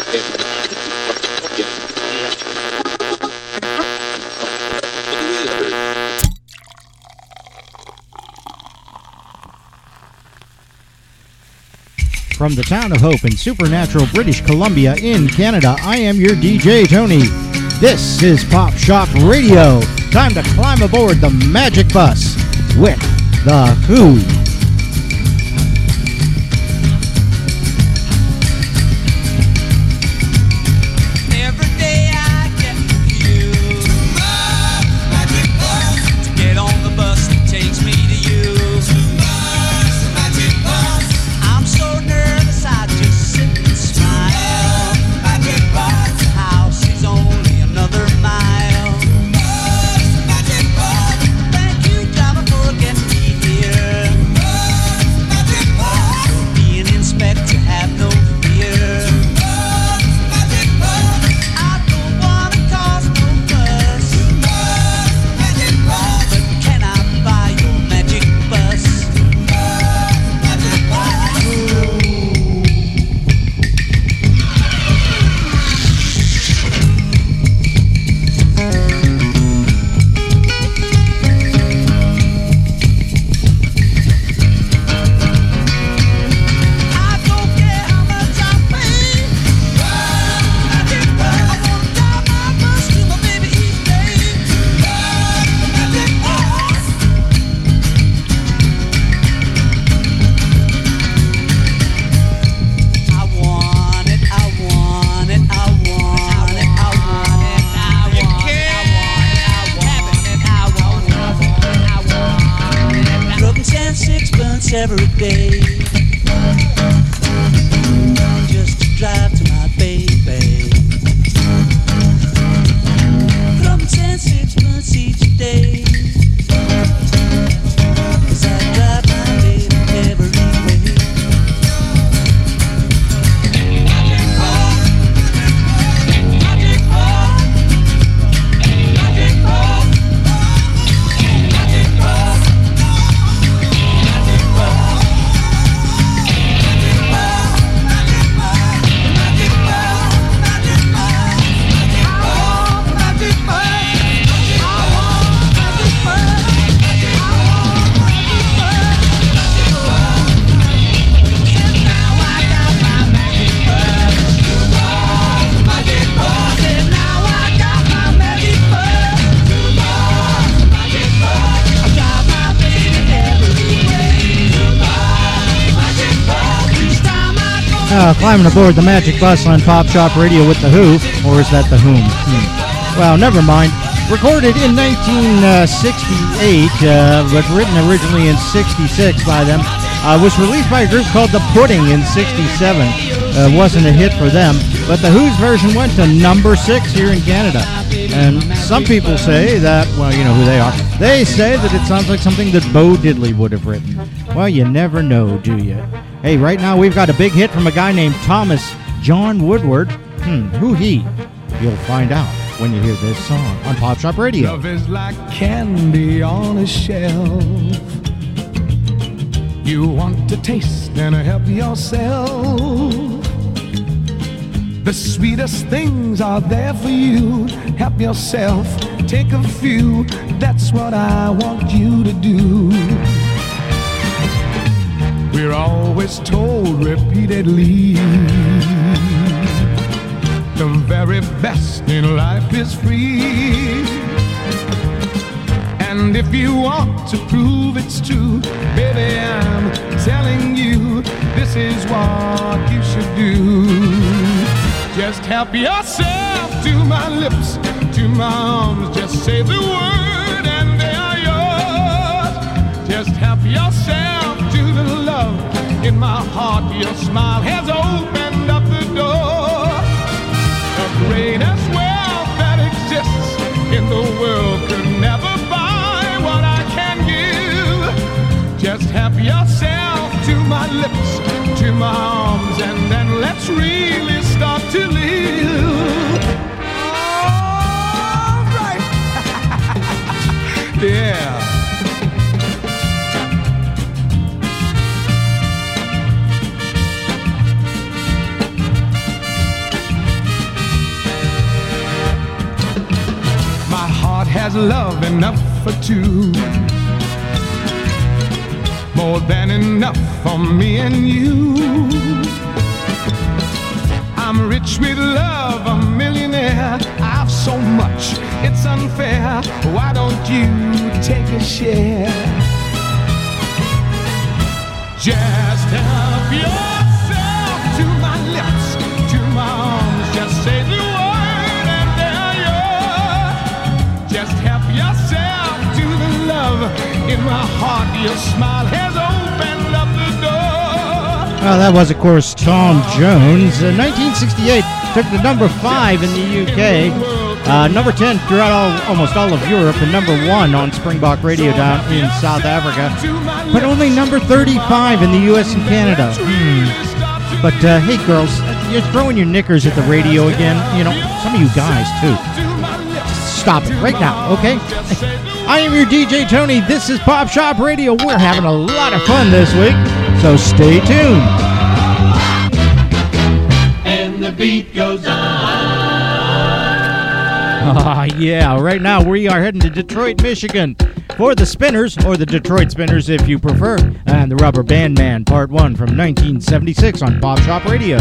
From the town of Hope in supernatural British Columbia in Canada, I am your DJ, Tony. This is Pop Shop Radio. Time to climb aboard the Magic Bus with The Who. Every day, just to drive to my baby. From 10, 6 months each day, 'cause I drive my baby every way. Magic bus, magic bus, magic bus, magic bus. Climbing aboard the Magic Bus on Pop Shop Radio with The Who, or is that The Whom? Well, never mind. Recorded in 1968, but written originally in 66 by them. Was released by a group called The Pudding in 67. Wasn't a hit for them, but The Who's version went to number 6 here in Canada. And some people say that, well, you know who they are. They say that it sounds like something that Bo Diddley would have written. Well, you never know, do you? Hey, right now we've got a big hit from a guy named Thomas John Woodward. Who he? You'll find out when you hear this song on Pop Shop Radio. Love is like candy on a shelf. You want to taste and help yourself. The sweetest things are there for you. Help yourself, take a few. That's what I want you to do. We're always told repeatedly the very best in life is free. And if you want to prove it's true, baby, I'm telling you, this is what you should do. Just help yourself to my lips, to my arms. Just say the word and they are yours. Just help yourself to the love in my heart. Your smile has opened up the door. The greatest wealth that exists in the world could never buy what I can give. Just help yourself to my lips, to my arms, and then let's really start to live. All right. Yeah. has love enough for two. More than enough for me and you. I'm rich with love, a millionaire. I've so much, it's unfair. Why don't you take a share? Just help yourself to my lips, to my arms. Just say the word and there you're. Just help yourself to the love in my heart. Your smile has opened up the door. Well, that was, of course, Tom Jones. 1968 took the number 5 in the UK, number 10 throughout almost all of Europe, and number 1 on Springbok Radio down in South Africa, but only number 35 in the US and Canada. But hey, girls, you're throwing your knickers at the radio again. You know, some of you guys too. Stop it right now, okay? I am your DJ Tony. This is Pop Shop Radio. We're having a lot of fun this week, so stay tuned. And the beat goes on. Yeah, right now we are heading to Detroit, Michigan for the Spinners, or the Detroit Spinners if you prefer, and the Rubber Band Man Part 1 from 1976 on Pop Shop Radio.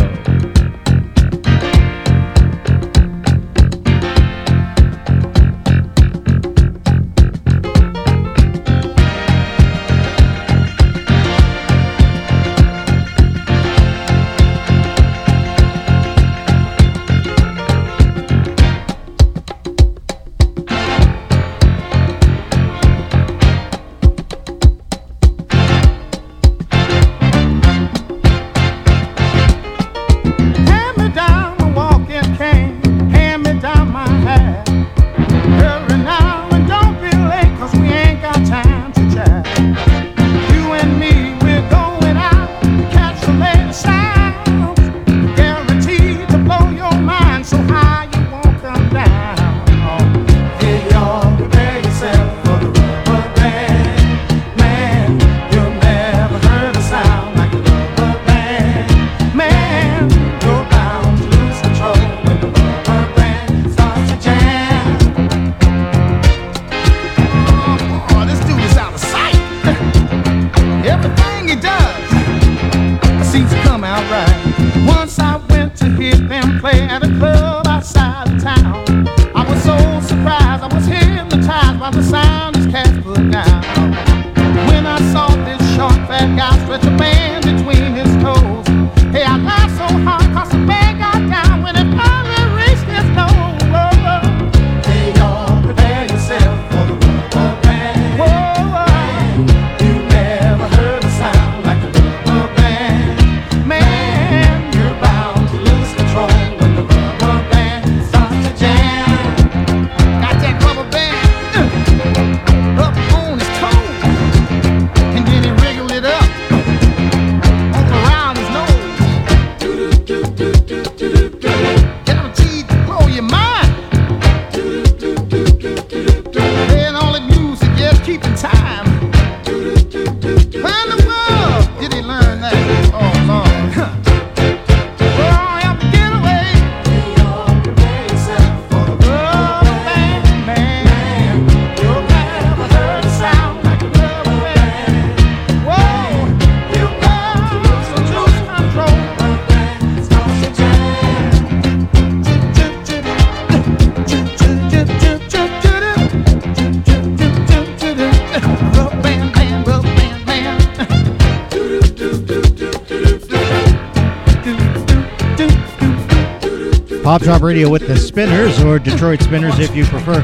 Pop Shop Radio with the Spinners, or Detroit Spinners if you prefer.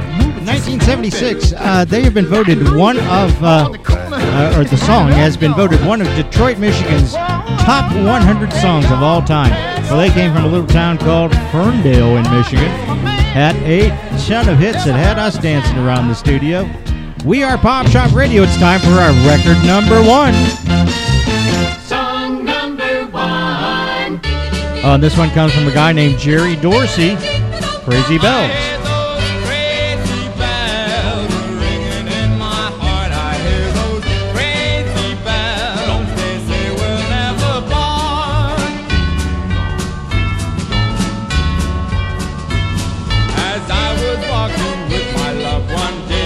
1976, they have been voted one of, or the song has been voted one of Detroit, Michigan's top 100 songs of all time. Well, they came from a little town called Ferndale in Michigan. Had a ton of hits that had us dancing around the studio. We are Pop Shop Radio. It's time for our record number 1. Song number 1. This one comes from a guy named Jerry Dorsey, Crazy Bells. One day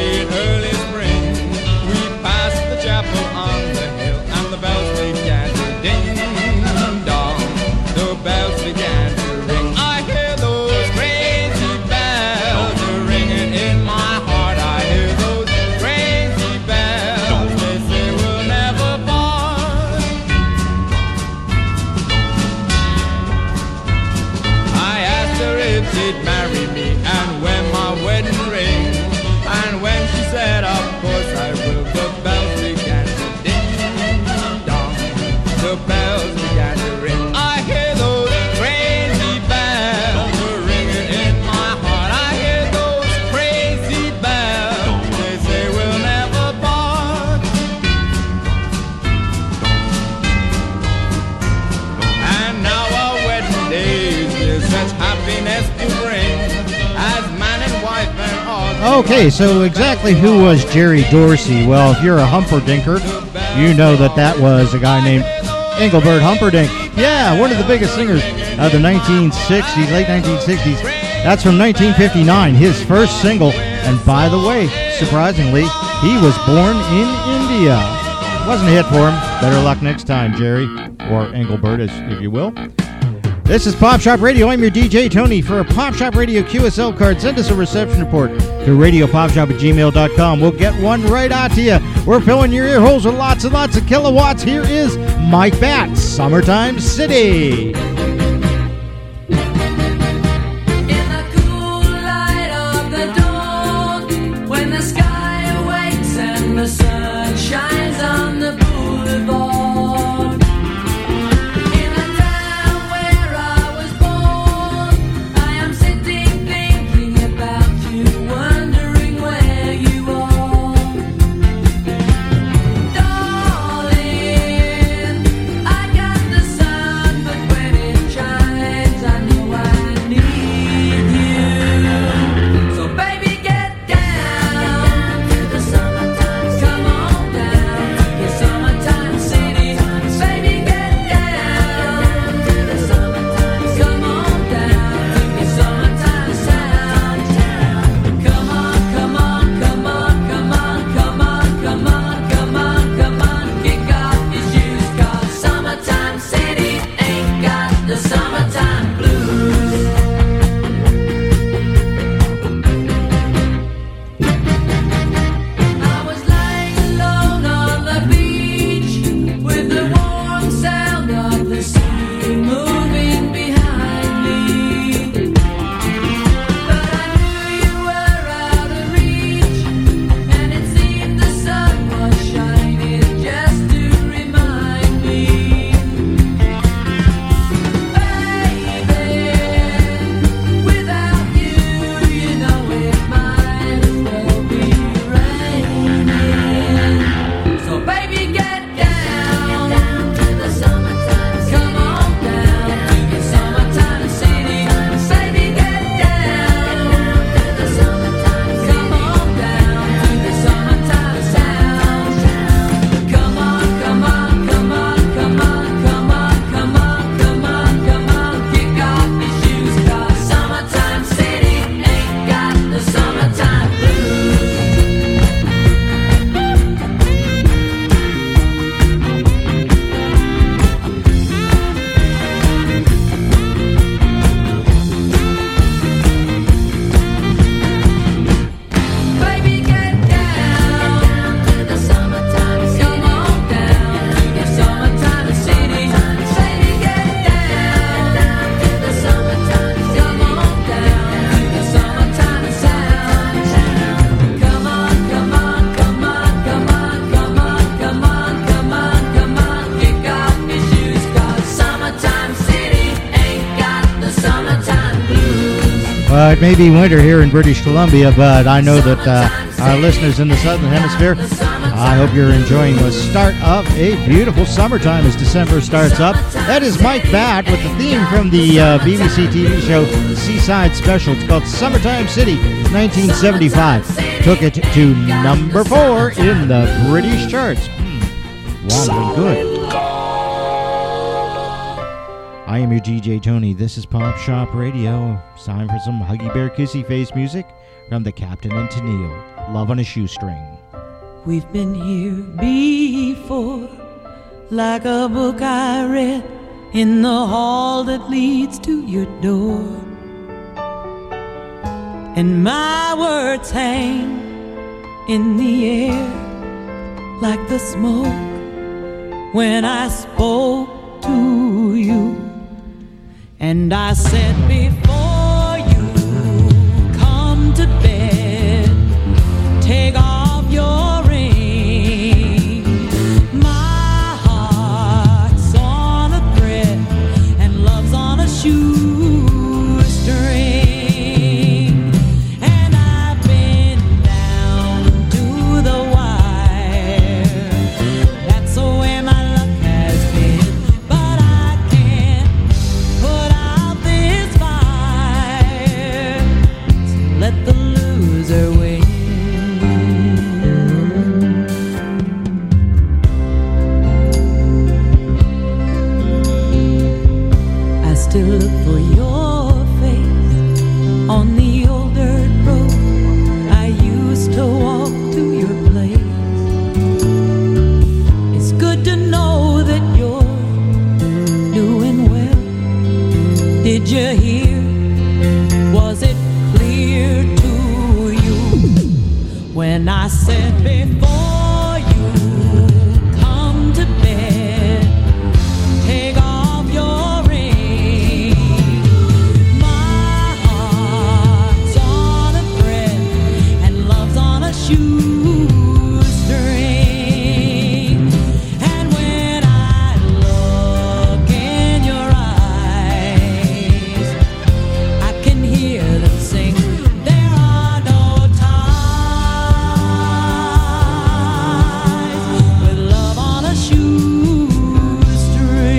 the bells began to ring. I hear those crazy bells ringing in my heart. I hear those crazy bells. They say we'll never part. I asked her if she'd marry me and wear my wedding ring. And when she said, of course I will, the bells began to ding dong. The bells began to ring. I hear those crazy bells ringing in my heart. I hear those crazy bells. They say we'll never part. And now our wedding days is such happiness to bring, as man and wife and all. Okay, so exactly who was Jerry Dorsey? Well, if you're a Humperdinker, you know that was a guy named Engelbert Humperdinck. Yeah, one of the biggest singers of the 1960s, late 1960s. That's from 1959, his first single. And by the way, surprisingly, he was born in India. Wasn't a hit for him. Better luck next time, Jerry, or Engelbert, if you will. This is Pop Shop Radio. I'm your DJ, Tony. For a Pop Shop Radio QSL card, send us a reception report to radiopopshop@gmail.com. We'll get one right out to you. We're filling your ear holes with lots and lots of kilowatts. Here is Mike Batt, Summertime City. It may be winter here in British Columbia, but I know that our listeners in the Southern Hemisphere, I hope you're enjoying the start of a beautiful summertime as December starts up. That is Mike Batt with the theme from the BBC TV show Seaside Special. It's called Summertime City, 1975. Took it to number 4 in the British charts. Wildly good. I am your DJ Tony. This is Pop Shop Radio. It's time for some Huggy Bear Kissy Face music from the Captain and Tennille. Love on a Shoestring. We've been here before, like a book I read in the hall that leads to your door. And my words hang in the air like the smoke when I spoke to you. And I said, before you come to bed, take off your ring. My heart's on a thread and love's on a shoestring. And I've been down to the wire. That's the way my luck has been. But I can't put out this fire. So let the loser win. I still look for your face on the old dirt road I used to walk to your place. It's good to know that you're doing well. Did you hear? Was it clear to you when I said, before you come to bed, take off your ring. My heart's on a thread and love's on a shoestring. And when I look in your eyes, I can hear them sing, there are no ties with love on a shoestring.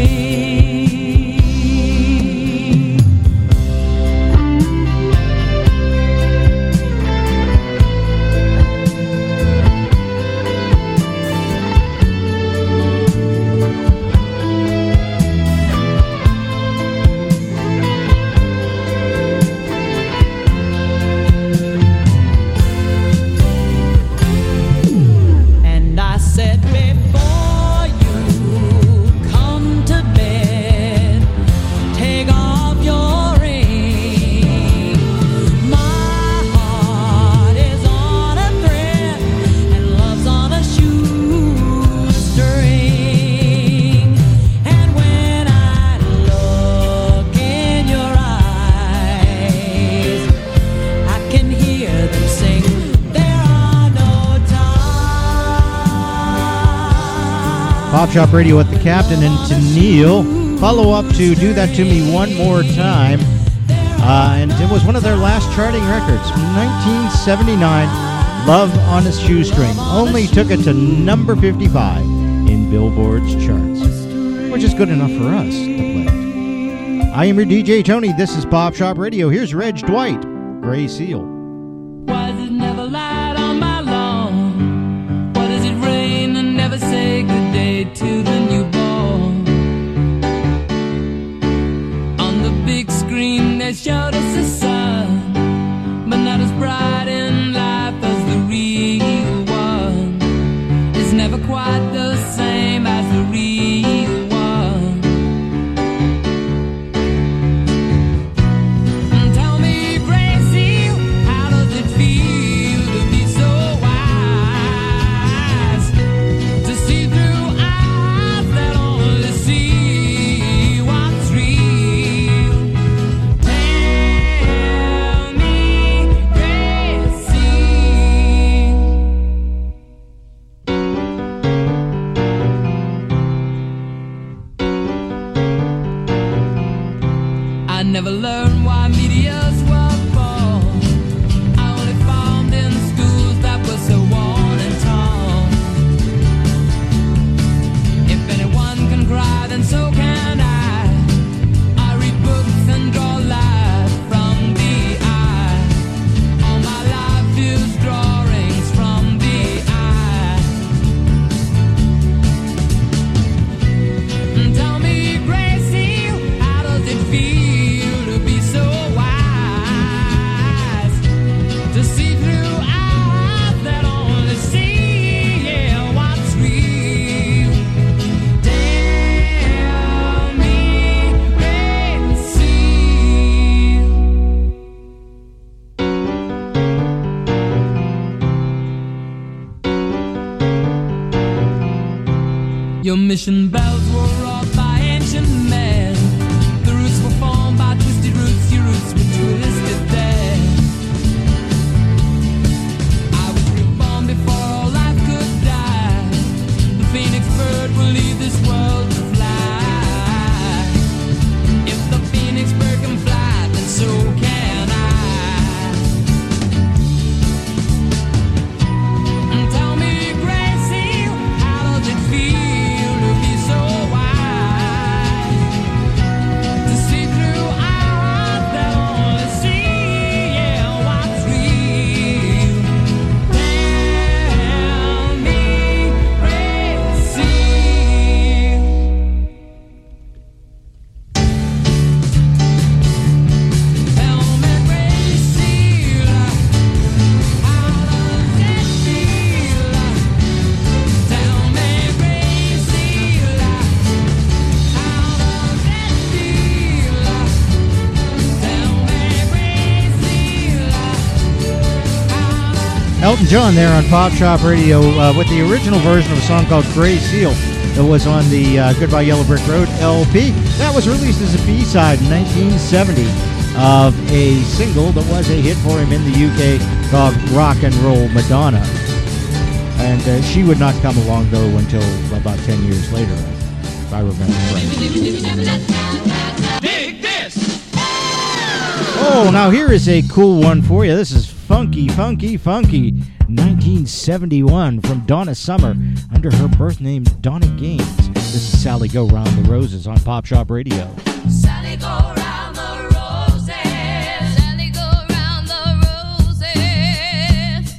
And I said, before you come to bed, take off your ring. My heart is on a thread and love's on a shoestring. And when I look in your eyes, I can hear them sing, there are no ties. Pop Shop Radio with the Captain and Tennille. Follow up to Do That To Me One More Time. And it was one of their last charting records, 1979, Love on a Shoestring. Only took it to number 55 in Billboard's charts, which is good enough for us to play. I am your DJ Tony. This is Pop Shop Radio. Here's Reg Dwight, Gray Seal. Why does it never light on my lawn? Why does it rain and never say good day to the newborn? On the big screen they showed us the sun, but not as bright in life as the real one. It's never quite the same as the real one. Tell me, Gracie, how does it feel to be so wise? To see through eyes that only see what's real. Tell me, Gracie. I never learned why medias were born. I only found in schools that were so worn and torn. If anyone can cry, then so can I. I read books and draw life from the eye. All my life is drawings from the eye. Tell me, Gracie, how does it feel to be so wise? To see through eyes that only see, yeah, what's real. Tell mission bells were wrought by ancient men. The roots were formed by twisted roots, your roots were twisted there. I was reborn before all life could die. The phoenix bird will leave this world to fly. If the phoenix bird can fly, then so can I. Tell me, Gracie, how does it feel to be so wise? To see through eyes that only see, yeah, what's real. Tell me, Gracie. Tell me, Gracie, how does it feel? Tell me, Gracie, how does it feel? Tell me, Gracie, Elton John there on Pop Shop Radio with the original version of a song called Gray Seal that was on the Goodbye Yellow Brick Road LP. That was released as a B-side in 1970 of a single that was a hit for him in the UK called Rock and Roll Madonna. And she would not come along, though, until about 10 years later, if I remember right. Dig this! Oh, now here is a cool one for you. This is Funky, Funky, Funky, 1971 from Donna Summer under her birth name Donna Gaines. This is Sally Go Round the Roses on Pop Shop Radio. Sally go round the roses. Sally go round the roses.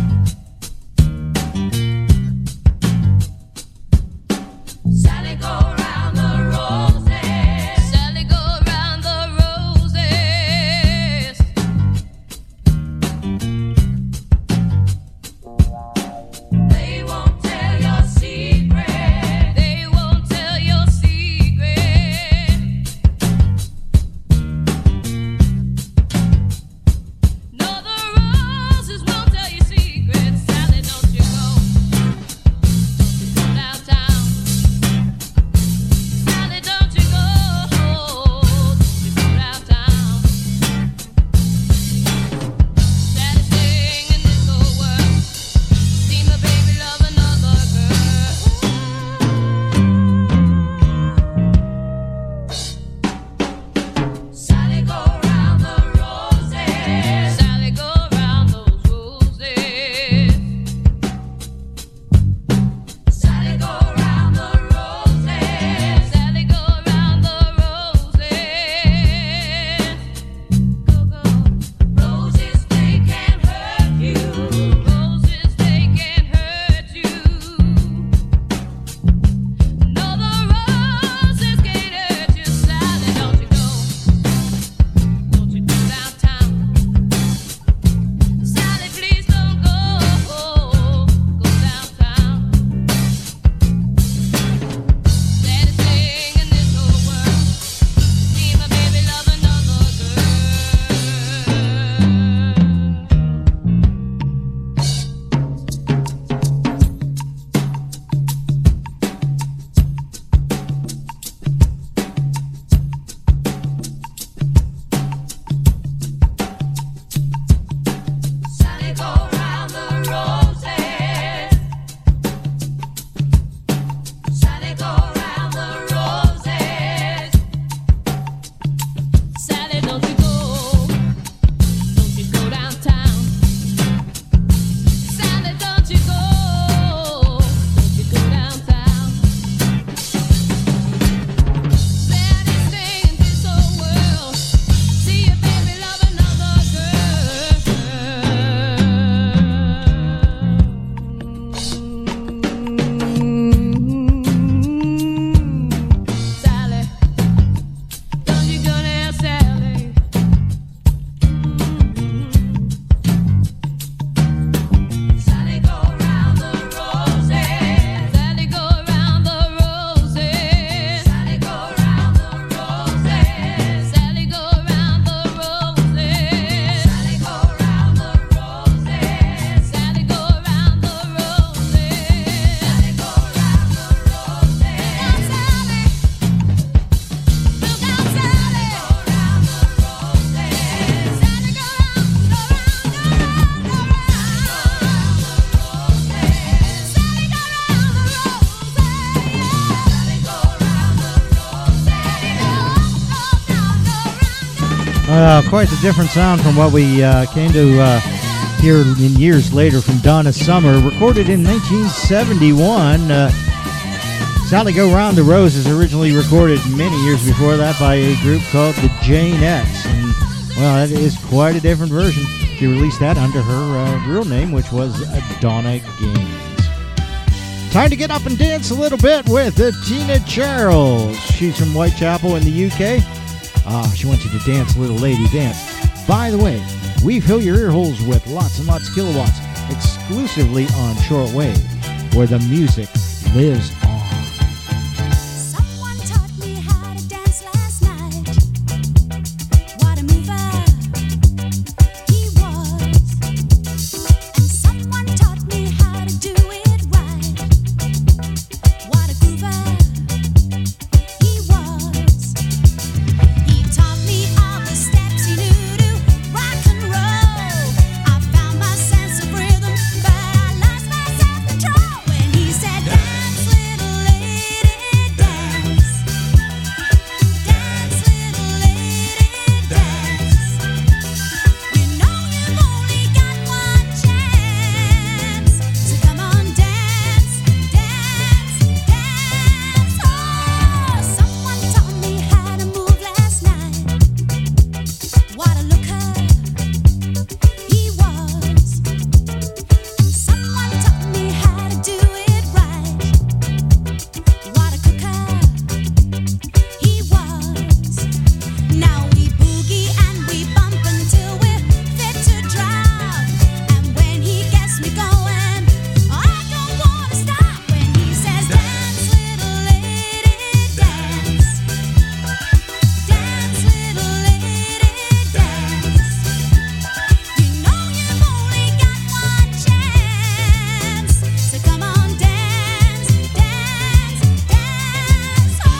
Sally go round the roses. Sally go round the roses. They won't tell your secret. They won't tell your secret. Quite a different sound from what we came to hear in years later from Donna Summer. Recorded in 1971. Sally Go Round the Roses, originally recorded many years before that by a group called the Janettes. And, well, that is quite a different version. She released that under her real name, which was Donna Gaines. Time to get up and dance a little bit with Tina Charles. She's from Whitechapel in the UK. She wants you to dance, little lady, dance. By the way, we fill your ear holes with lots and lots of kilowatts exclusively on shortwave, where the music lives on. Someone taught me how to dance last night. What a mover he was. And someone taught me how to do it right. What a groover he was. He taught me all the steps he knew to rock and roll. I found my sense of rhythm, but I lost my self-control when he said, "Dance, little lady, dance. Dance, little lady, dance. You know you've only got one chance, so come on, dance, dance, dance." Oh, someone taught me how to move last night. What a looker he was. And someone taught me how to do it right. What a cooker he was. Now we boogie and we bump until we're fit to drop. And when he gets me going, I don't wanna stop. When he says, "Dance, little lady, dance. Dance, little lady, dance. You know you've only got one chance, so come on, dance, dance, dance." Oh.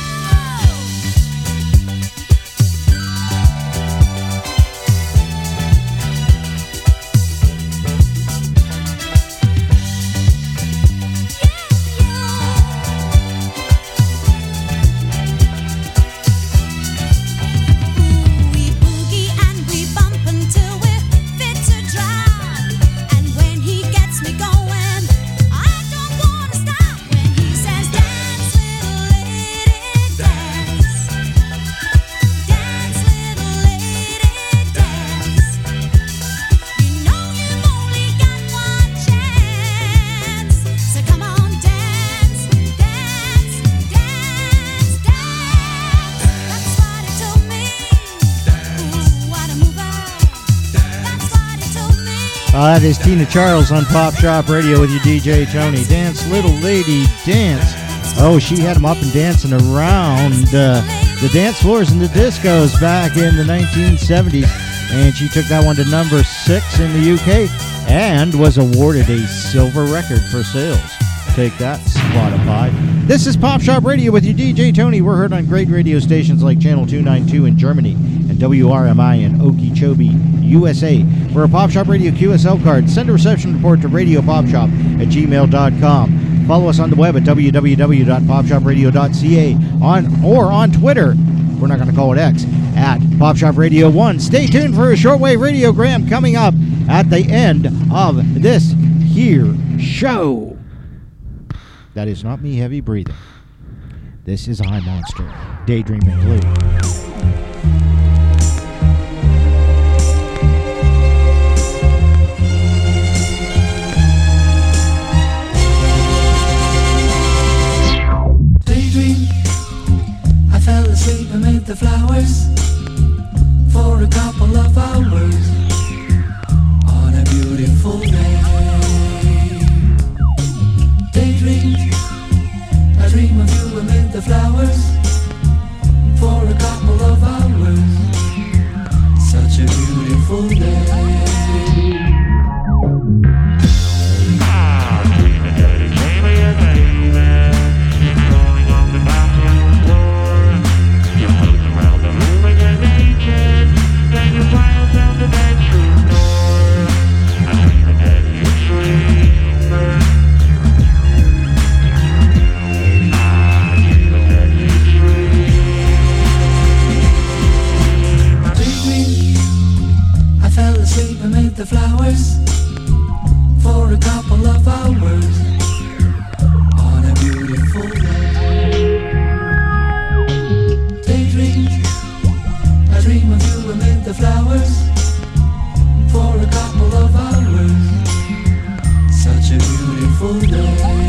We boogie and we bump until we're fit to drop. And when he gets me going, I don't wanna stop. When he says, "Dance, little lady, dance. Dance, little lady, dance. You know you've only got one chance, so come on, dance, dance, dance, dance." That's what he told me. Ooh, what a mover. That's what he told me. That is Tina Charles on Pop Shop Radio with your DJ Tony. Dance, little lady, dance. Oh, she had them up and dancing around the dance floors and the discos back in the 1970s. And she took that one to number 6 in the UK and was awarded a silver record for sales. Take that, Spotify. This is Pop Shop Radio with your DJ Tony. We're heard on great radio stations like Channel 292 in Germany and WRMI in Okeechobee, USA. For a Pop Shop Radio QSL card, send a reception report to radiopopshop@gmail.com. Follow us on the web at www.popshopradio.ca or on Twitter. We're not going to call it X, at Pop Shop Radio 1. Stay tuned for a shortwave radiogram coming up at the end of this here show. That is not me heavy breathing. This is I Monster, Daydreaming Blue. Daydream, I fell asleep amid the flowers for a couple of hours on a beautiful day. Daydream, I dream of you amid the flowers for a couple amid the flowers for a couple of hours on a beautiful day. Daydream, I dream of you amid the flowers for a couple of hours. Such a beautiful day.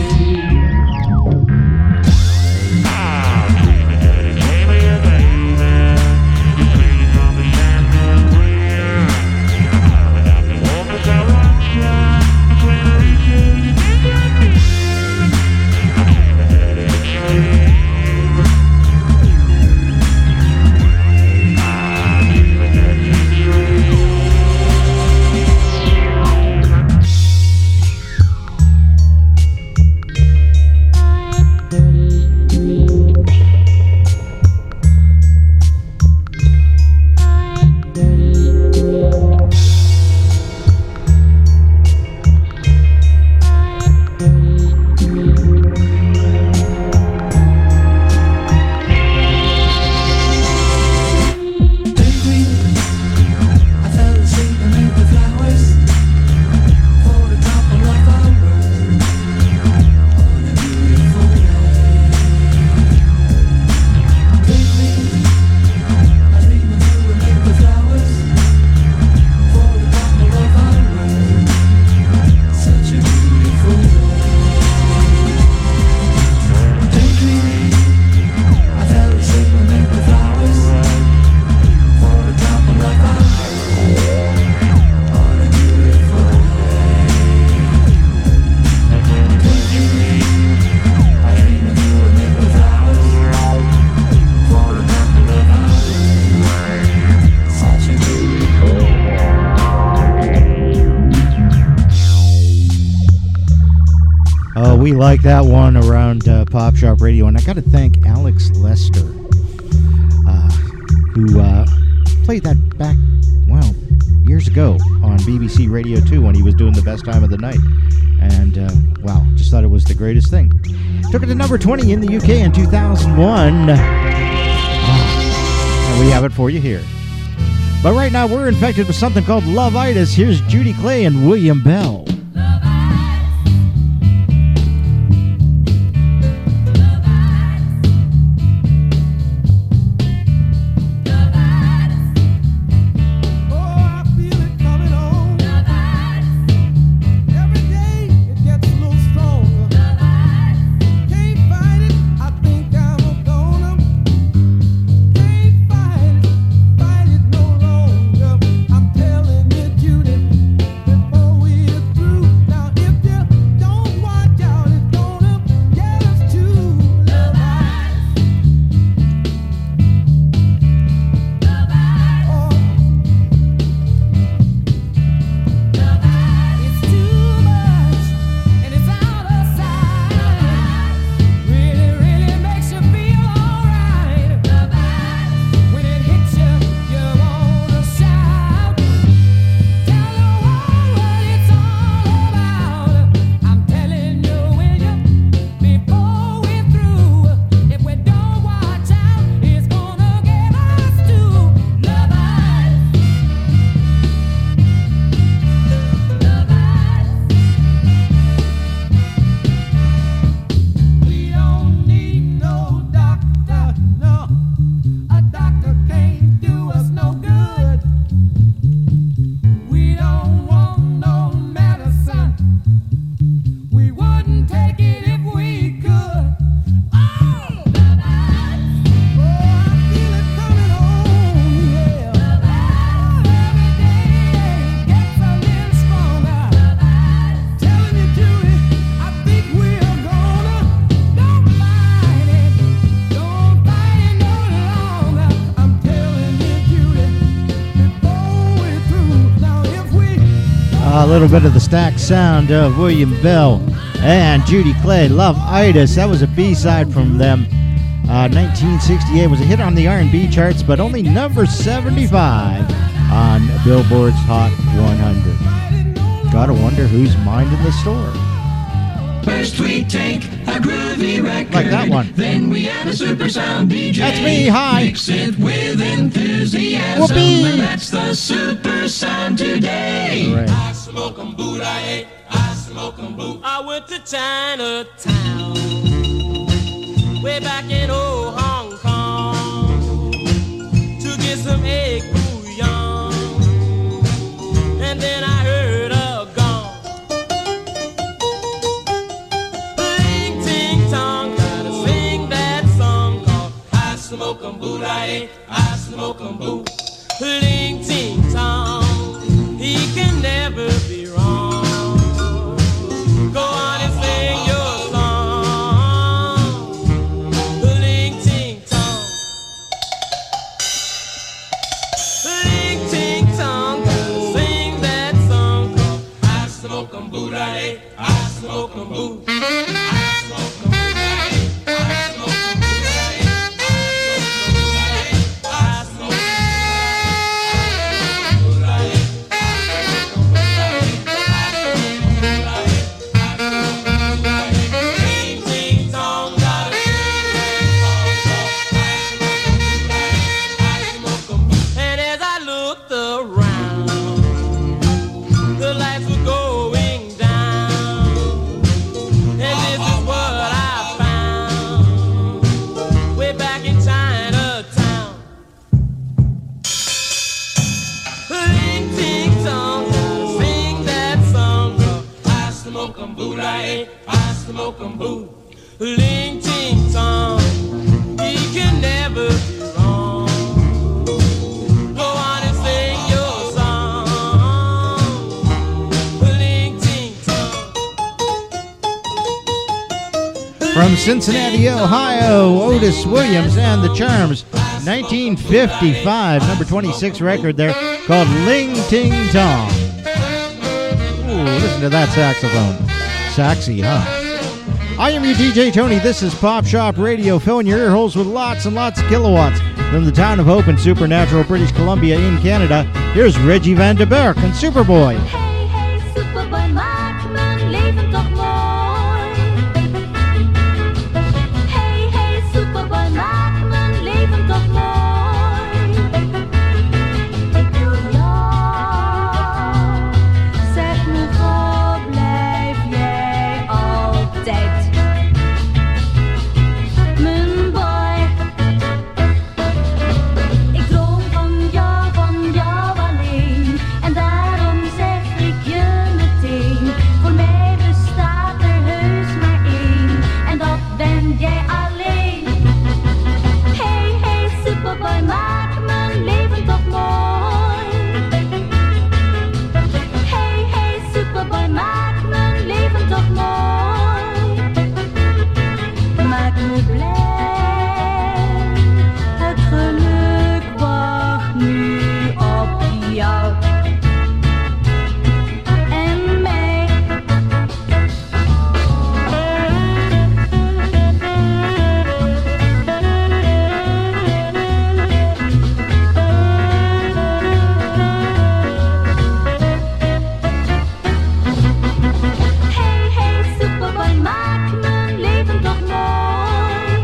We like that one around Pop Shop Radio, and I got to thank Alex Lester, who played that back, well, years ago on BBC Radio 2 when he was doing the best time of the night, and wow, just thought it was the greatest thing. Took it to number 20 in the UK in 2001, and we have it for you here. But right now we're infected with something called Love-itis. Here's Judy Clay and William Bell. A little bit of the stacked sound of William Bell and Judy Clay, Love-itis. That was a B-side from them. 1968 was a hit on the R&B charts, but only number 75 on Billboard's Hot 100. Gotta wonder who's minding the store. First we take a groovy record. Like that one. Then we add a super sound DJ. That's me, hi. Mix it with enthusiasm. Whoopee. And that's the super sound today. Right. I smoke 'em boot, I ate, I smoke 'em boot. I went to Chinatown, way back in old Hong Kong, to get some egg bouillon, and then I heard a gong. Ling ting tong, gotta sing that song called I smoke 'em boot, I ate, I smoke 'em boot. Ling ting tong, he can never be wrong. Go on and sing your song. Ling ting tong. Ling ting tong. Gotta sing that song called I smoke 'em boot, I ate, I smoke 'em boot. I smoke 'em boot, I ate, I smoke 'em boot, I ate, I smoke 'em boot, I ate, and as I looked around, the lights were going down, and this is what I found way back in Chinatown. Ling ting tong, sing that song called I smoke 'em boot, I ate, I smoke 'em boot. Ling ting tong, he can never be wrong. Go on and sing your song. Ling ting tong. From Cincinnati, Ohio, Otis Williams and the Charms. 1955, number 26 record there called Ling Ting Tong. Ooh, listen to that saxophone. Saxy, huh? I am your DJ Tony. This is Pop Shop Radio, filling your ear holes with lots and lots of kilowatts. From the town of Hope in Supernatural, British Columbia in Canada, here's Reggie Van de Berg and Superboy. Hey, hey, Superboy, maak mijn leven toch mooi. Hey, hey, Superboy, maak mijn leven toch mooi. Ik wil jou, zeg me waar blijf jij altijd. Mijn boy, ik droom van jou alleen. En daarom zeg ik je meteen, voor mij bestaat er heus maar één. En dat ben jij alleen. Hey, hey, Superboy, maak mijn leven toch mooi. Hey, hey, Superboy, maak mijn leven toch mooi. Maak me blij, het geluk wacht nu op jou en mij. Hey, hey, Superboy, maak mijn leven toch mooi.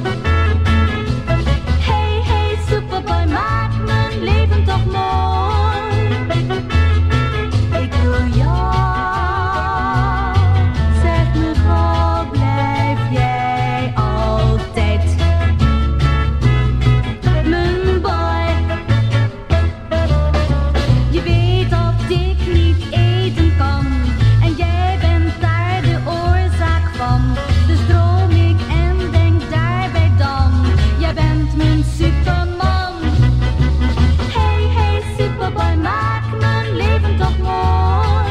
Hey, hey, Superboy, maak mijn leven toch mooi. Ik wil jou, zeg me waar blijf jij altijd. Mijn boy, je weet dat ik niet eten kan. En jij bent daar de oorzaak van. Dus droom ik en denk daarbij dan. Jij bent mijn superman. Hey, hey, Superboy, maak mijn leven toch mooi.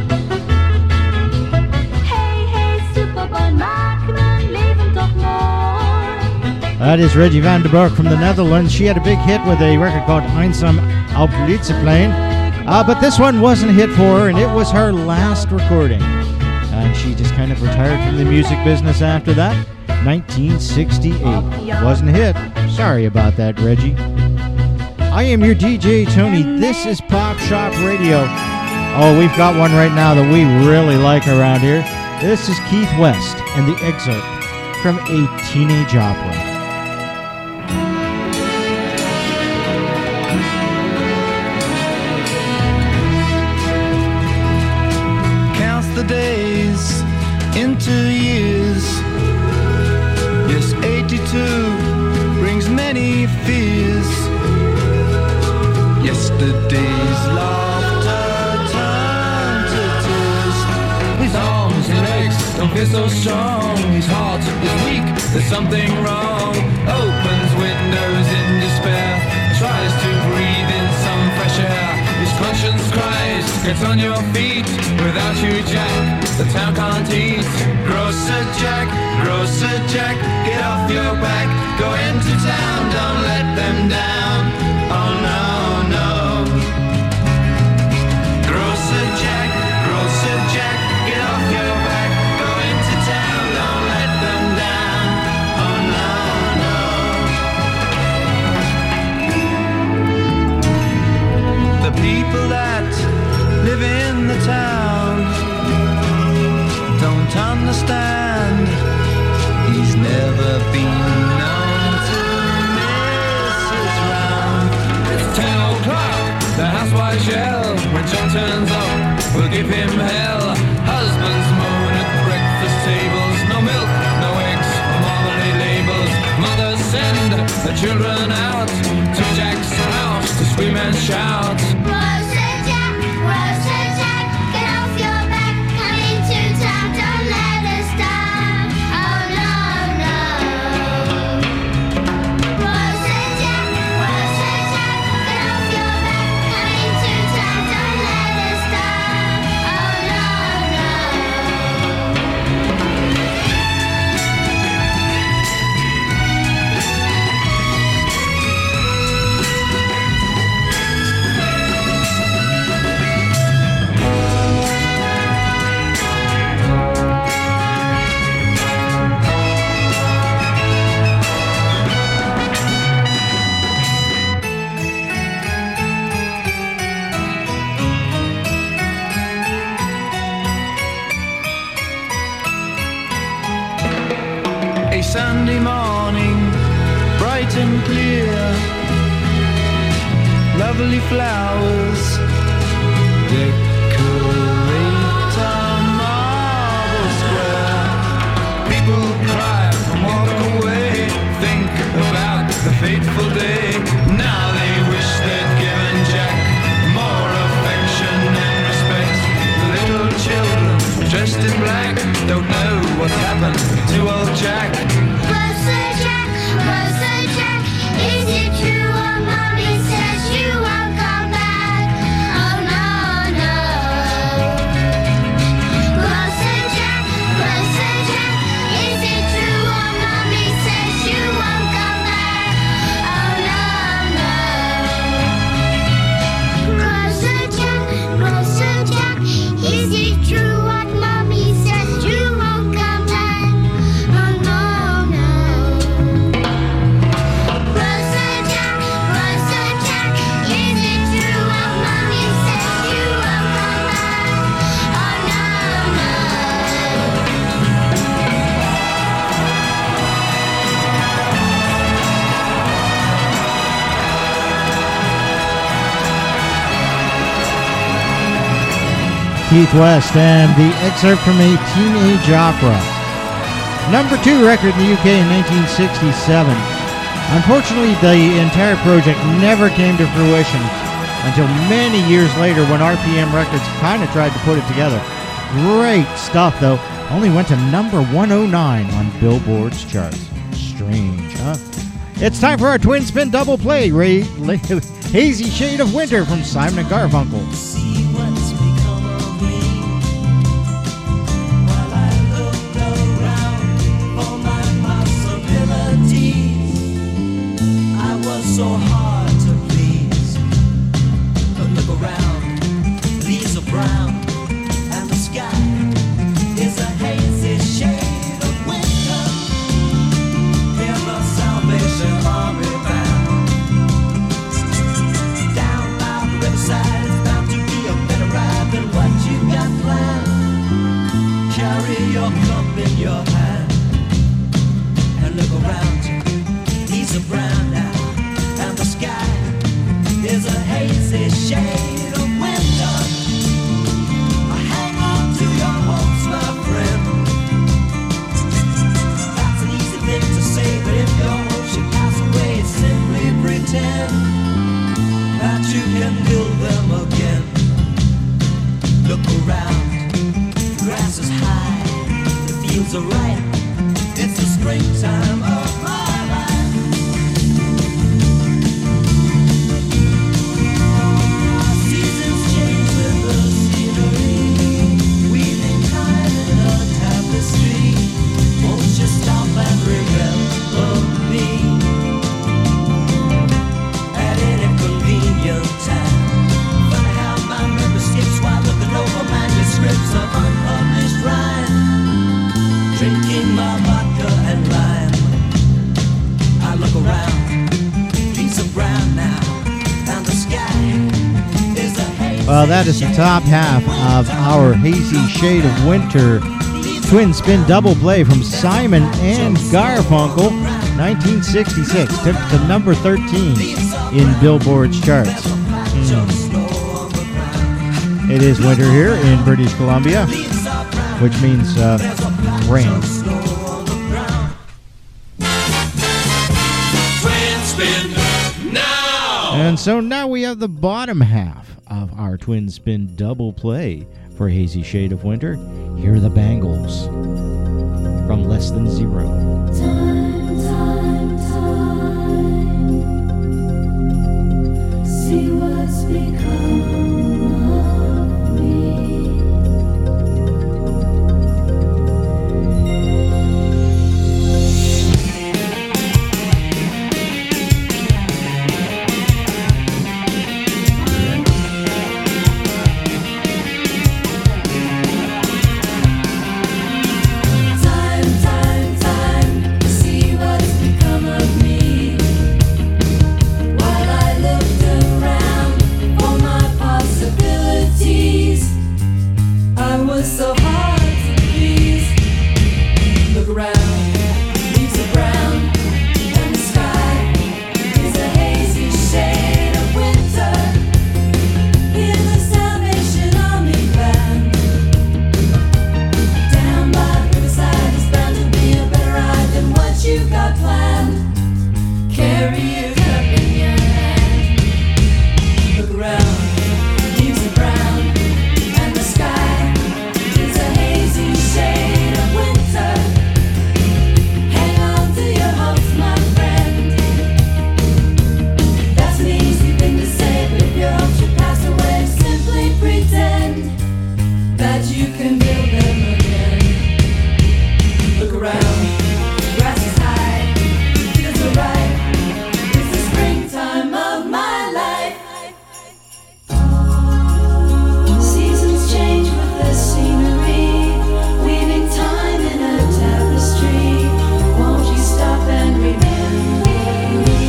Hey, hey, Superboy, maak mijn leven toch mooi. That is Reggie Van de Berg from the Netherlands. She had a big hit with a record called Einsam auf Litzeplein. But this one wasn't a hit for her, and it was her last recording. And she just kind of retired from the music business after that. 1968. Wasn't a hit. Sorry about that, Reggie. I am your DJ, Tony. This is Pop Shop Radio. Oh, we've got one right now that we really like around here. This is Keith West and the excerpt from A Teenage Opera. Counts the days into years. Yes, 82 brings many fears. Yesterday's laughter turned to tears. His arms and legs don't feel so strong. His heart is weak, there's something wrong. Opens windows in despair, tries to breathe in some fresh air. His conscience cries, gets on your feet. Without you, Jack, the town can't eat. Grocer Jack, get off your back. Go into town, don't let them down. Oh no, no. Grocer Jack, get off your back. Go into town, don't let them down. Oh no, no. The people that live in the town don't understand. He's never been known to miss his round. It's 10 o'clock, the housewives yell. When John turns up, we'll give him hell. Husbands moan at breakfast tables. No milk, no eggs, marmalade labels. Mothers send the children out to Jack's house to scream and shout. Grocer Jack, get off your back. Come into town, don't let us down. Oh no, no. Grocer Jack, get off your back. Come into town, don't let us down. Oh no, no. A Sunday morning, bright and clear, lovely flowers decorate a marble square. People cry and walk away, think about the fateful day. Now they wish they'd given Jack more affection and respect. The little children dressed in black don't know what's happened to old Jack. Grocer Jack, is it true what mommy says you won't come back? Oh no, no. Grocer Jack, is it true what mommy says you won't come back? Oh no, no. Grocer Jack, is it true what mommy says you won't come back? Oh no, no. Grocer Jack, is it true what mommy says you won't come back? Oh no, no. Keith West and the excerpt from A Teenage Opera. Number 2 record in the UK in 1967. Unfortunately, the entire project never came to fruition until many years later when RPM Records kind of tried to put it together. Great stuff, though. Only went to number 109 on Billboard's charts. Strange, huh? It's time for our twin spin double play. Hazy Shade of Winter from Simon & Garfunkel. See what's become of me while I looked around for my possibilities. I was so hard to please, but look around, leaves are brown, and the sky is a hazy shade of winter. Hear the Salvation Army band down by the riverside. It's bound to be a better ride than what you got planned. Carry your hand and look around you. Leaves are brown now, and the sky is a hazy shade of winter. Hang on to your hopes, my friend. That's an easy thing to say, but if your hopes should pass away, simply pretend that you can build them again. Look around, the grass is high, the fields are ripe. It's the springtime of my life. Seasons change with the scenery, weaving time in a tapestry. Won't you stop and remember me at any convenient time? Funny how my memory skips while looking over manuscripts of unpublished rhyme. Drinking my vodka and lime, I look around, leaves are brown now, and the sky is a haze. Well, that is the top half of our Hazy Shade of Winter twin spin double play from Simon and Garfunkel, 1966. Took to number 13 in Billboard's charts. It is winter here in British Columbia, which means rain. Twin spin now. And so now we have the bottom half of our twin spin double play for Hazy Shade of Winter. Here are the Bangles from Less Than Zero. Time, time, time. See what's become of me. Time, time, time. See what's become of me. While I looked around for my possibilities, I was so hard to please. Look around, leaves are brown, and the sky is a hazy shade of winter. Here's the Salvation Army band. Down by the riverside is bound to be a better ride than what you got planned. Carry your cup in your hand. Look around, leaves are brown, and the sky is a hazy shade of winter. Hang on to your hopes, my friend. That's an easy thing to say, but if your hopes should pass away, simply pretend that you can build them again. Look around, grass is high, fields are ripe. It's the springtime of my life. Seasons change with the scenery, weaving time in a tapestry. Won't you stop and remember me?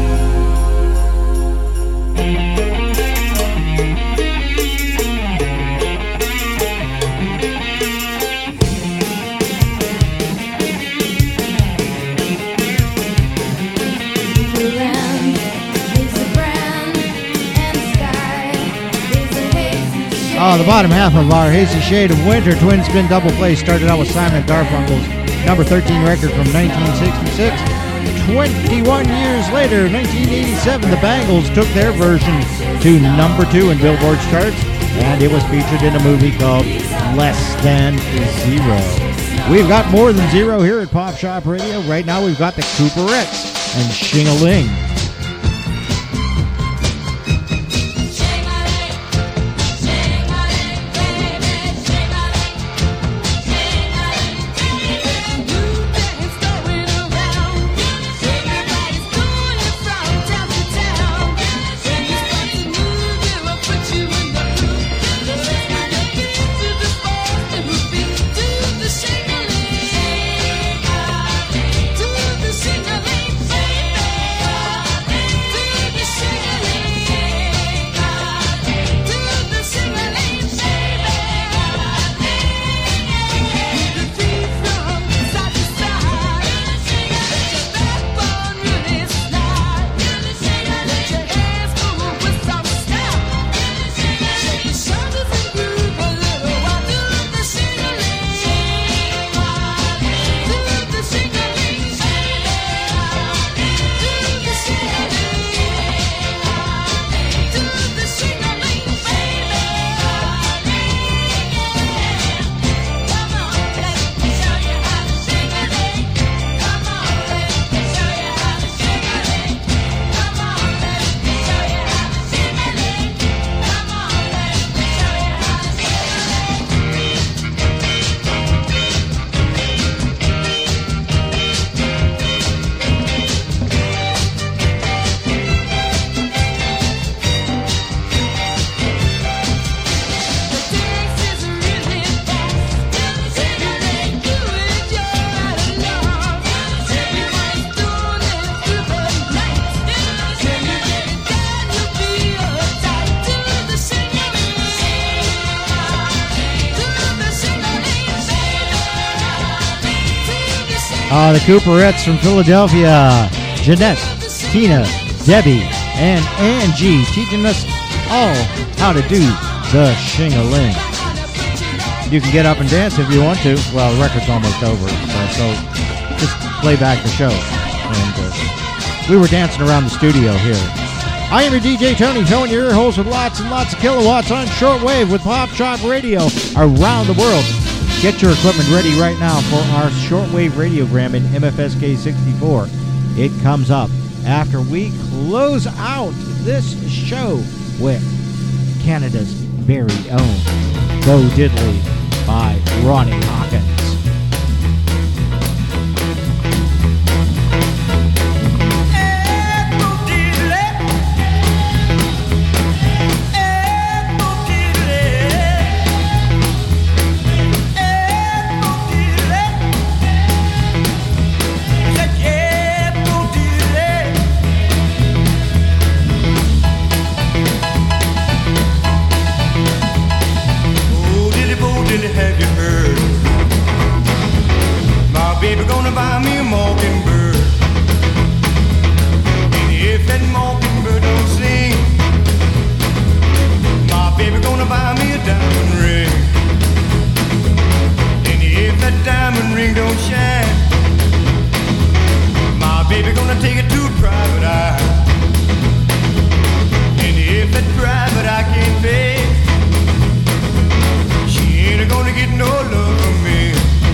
Around, leaves are brown, and the sky is a hazy shade. Oh, the bottom half of our Hazy Shade of Winter twin spin double play started out with Simon Garfunkel's number 13 record from 1966. 21 years later, 1987, the Bangles took their version to number 2 in Billboard's charts, and it was featured in a movie called Less Than Zero. We've got More Than Zero here at Pop Shop Radio. Right now we've got the Cooperettes and Shing-a-Ling. Shing-a-ling, The Cooperettes from Philadelphia, Jeanette, Tina, Debbie, and Angie, teaching us all how to do the shing-a-ling. You can get up and dance if you want to. Well, the record's almost over, so just play back the show. And we were dancing around the studio here. I am your DJ Tony, filling your ear holes with lots and lots of kilowatts on shortwave with Pop Shop Radio around the world. Get your equipment ready right now for our shortwave radiogram in MFSK 64. It comes up after we close out this show with Canada's very own Bo Diddley by Ronnie Hawkins. Have you heard? My baby gonna buy me a mockingbird. And if that mockingbird don't sing, my baby gonna buy me a diamond ring. And if that diamond ring don't shine, my baby gonna take it to a private eye. And if that private eye can't pay, ain't gonna get no love from me.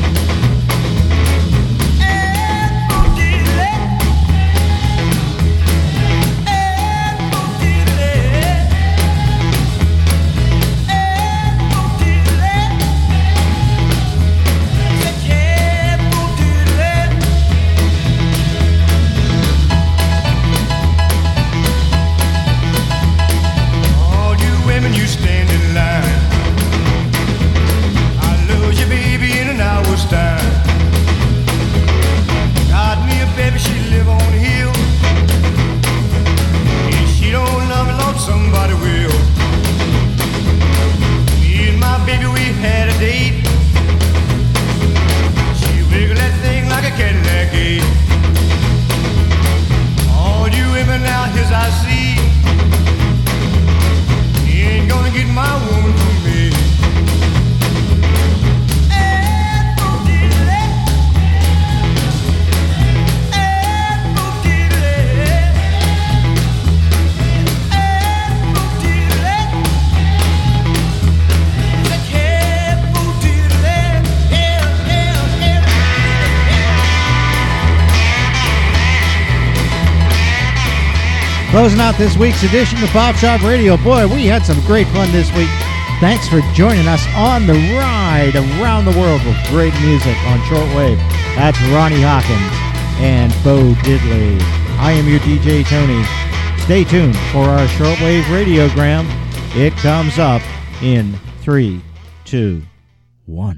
All you women, you stand in line. Baby, in an hour's time. Got me a baby, she live on the hill. If she don't love me, Lord, somebody will. Me and my baby, we had a date. She wiggled that thing like a Cadillac gate. All you women out here, I see, you ain't gonna get my woman from me. Closing out this week's edition of Pop Shop Radio. Boy, we had some great fun this week. Thanks for joining us on the ride around the world with great music on shortwave. That's Ronnie Hawkins and Bo Diddley. I am your DJ Tony. Stay tuned for our shortwave radiogram. It comes up in 3, 2, 1.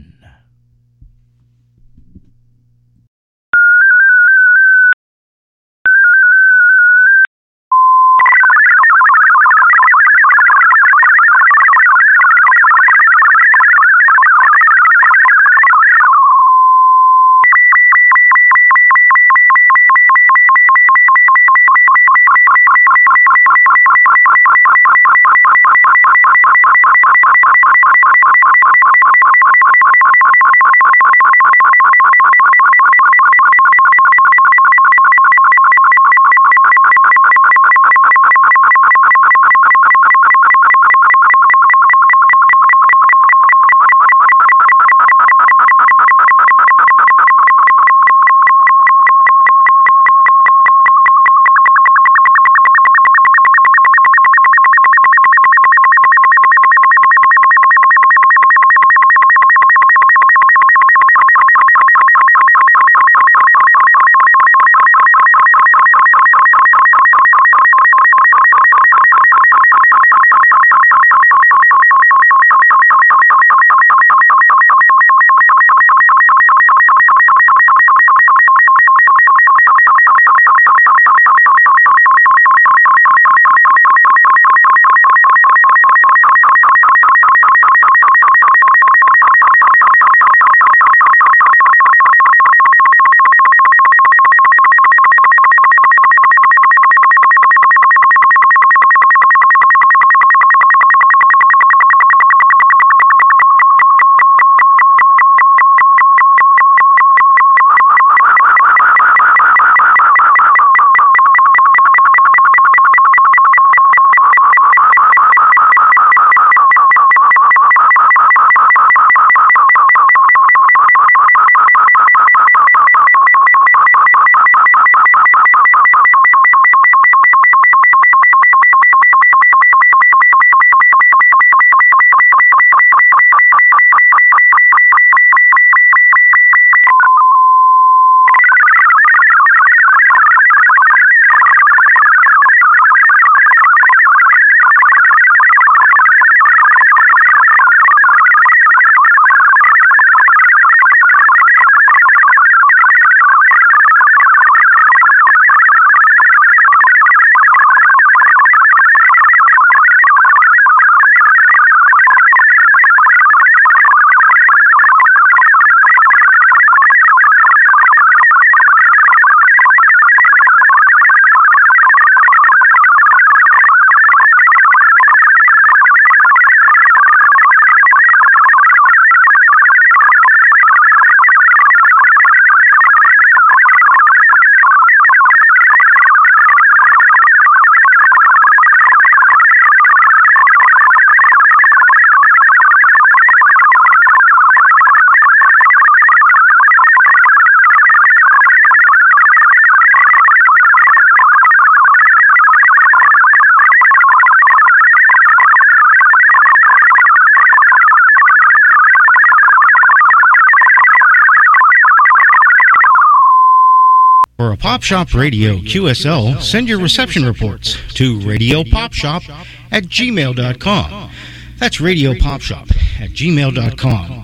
For a Pop Shop Radio QSL, send your reception reports to radiopopshop@gmail.com. That's radiopopshop@gmail.com.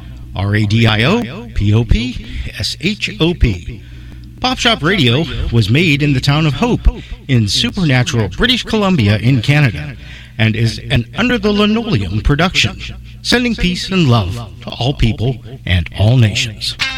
RADIOPOPSHOP. Pop Shop Radio was made in the town of Hope in supernatural British Columbia in Canada and is an Under the Linoleum production, sending peace and love to all people and all nations.